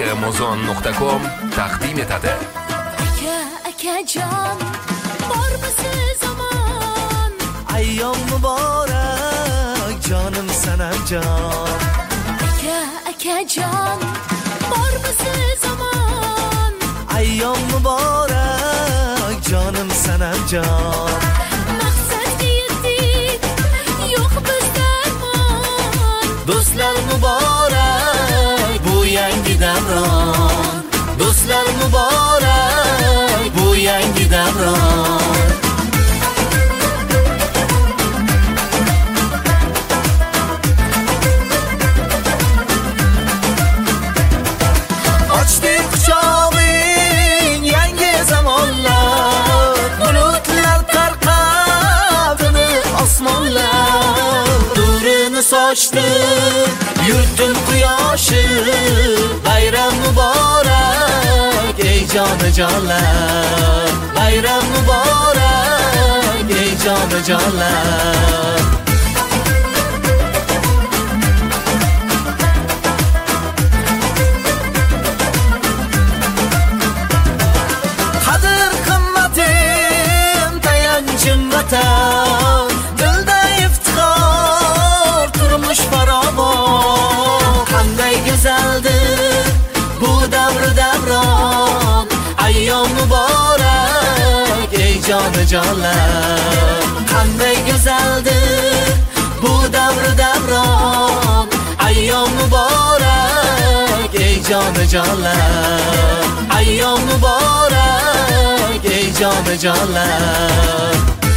mozon.com taqdim etadi. Akajon, bormisiz omon? Ayyom muborak, jonim Sanamjon. Akajon, bormisiz omon? Ayyom muborak, jonim Sanamjon. Maqsadga yetdik, yo'q bizda armon. Do'stlar muborak, bu yangi davron. Do'stlar muborak, bu yangi davron. Ochdik quchog'ing yangi zamonlar, bulutlar tarqabdi osmonlar. Nurini sochdi yurtim quyoshi, bayram muborak ey jonajonlar. Bayram muborak ey jonajonlar. Qadr qimmatim tayanchim vatan, dilda iftixor turmush farovon. Qanday go'zaldir bu davr davron, ayyom muborak ey jonajonlar. Qanday go'zaldir bu davr davron, ayyom muborak ey jonajonlar. Ayyom muborak ey jonajonlar.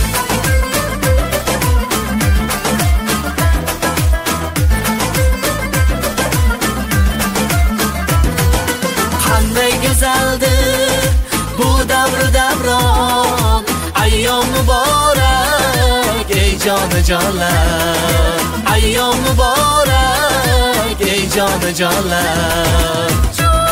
Qanday go'zaldir bu davr davron, ayyom muborak ey jonajonlar. Ayyom muborak ey jonajonlar.